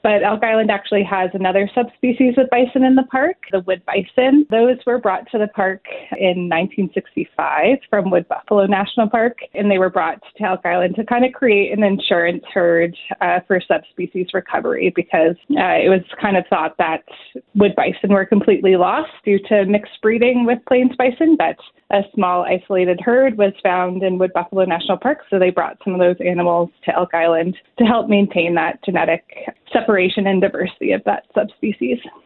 But Elk Island actually has another subspecies of bison in the park, the wood bison. Those were brought to the park in 1965 from Wood Buffalo National Park, and they were brought to Elk Island to kind of create an insurance herd for subspecies recovery, because it was kind of thought that wood bison were completely lost due to mixed breeding with plains bison, but a small isolated herd was found in Wood Buffalo National Park, so they brought some of those animals to Elk Island to help maintain that genetic separation and diversity of that subspecies.